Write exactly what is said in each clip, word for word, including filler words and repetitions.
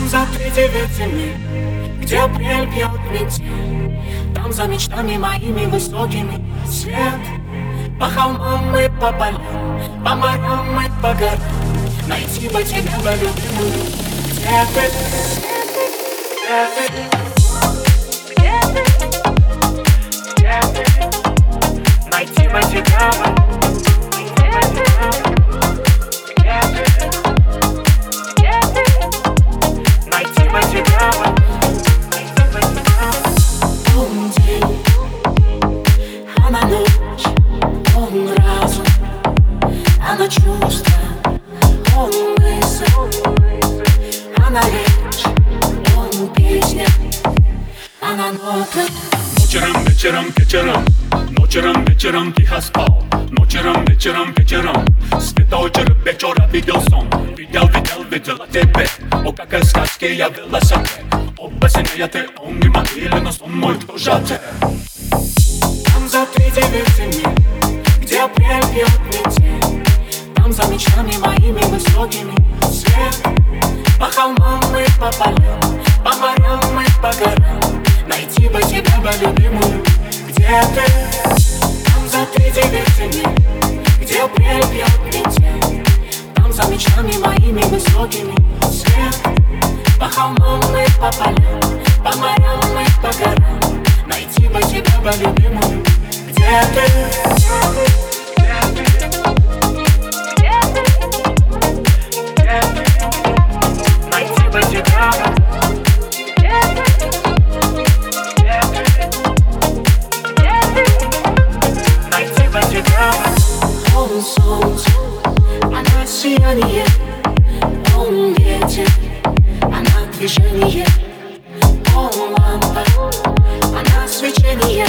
за тридевятями, где апрель пьет метель, там за мечтами моими высокими свет. По холмам и по полям, по морям и по горам, найти бы тебя, бы любимую. Где ты? Где ты? Где ты? Где ты? Найти бы тебя, бы. Где ты? Где ты? Где ты? Найти бы тебя, бы. Найти бы тебя. Он день, она ночь, он разум, она чувство, он мысль, она речь, он песня, она нота. Вечером, вечером, вечером, ночером, вечером тихо спал. Ночером, вечером, вечером, светочер вечера видел сон. Видел, видел, видел тебя, о, как из сказки я велосипед. Оба синяя ты, он не могилы, но сон мой тоже ты. Там за тридевятями, где апрель пьет метель, там за мечтами моими высокими свет. По холмам и по полям, по морям и по горам, найти бы тебя, бы любимую. Где ты? Там за тридевятями, где апрель пьет метель, там за мечтами моими высокими свет. По холмам и по полям, по морям и по горам, найти бы тебя, бы любимую. Где ты? Где ты? Где ты? Где ты? Найти бы тебя, бы. Где ты? Где ты? Где ты? Найти бы тебя, бы. Он солнце, она сияние, он ветер, она движение, он лампа, она свечение,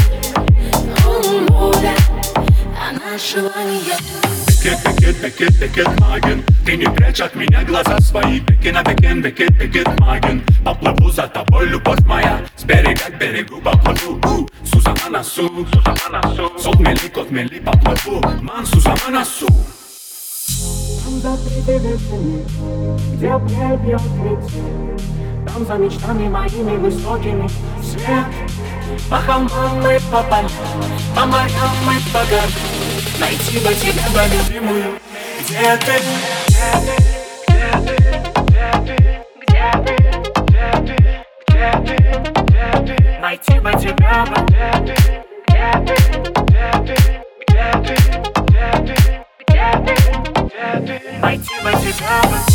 он воля, она желание. Бекет, бекет, бекет, бекет, маген, ты не прячь от меня глаза свои. Беки на бекен, бекет, бекет, маген, поплыву за тобой, любовь моя, с берега к берегу поплыву. У, Сузама на су, Сузама на су, сот мели, кот мели, поплыву, ман, Сузама на су. Там за тридевятями, где апрель пьет метель, там за мечтами моими высокими свет. По холмам и по полям, по морям и по горам, найти бы тебя, бы любимую. Где ты? Где ты? Где ты? Где ты? Где ты? Где ты? Где ты? Найти бы тебя, бы. Где ты? Где ты? Где ты? Где ты? Где ты? Где ты? Где ты? Найти бы тебя, бы.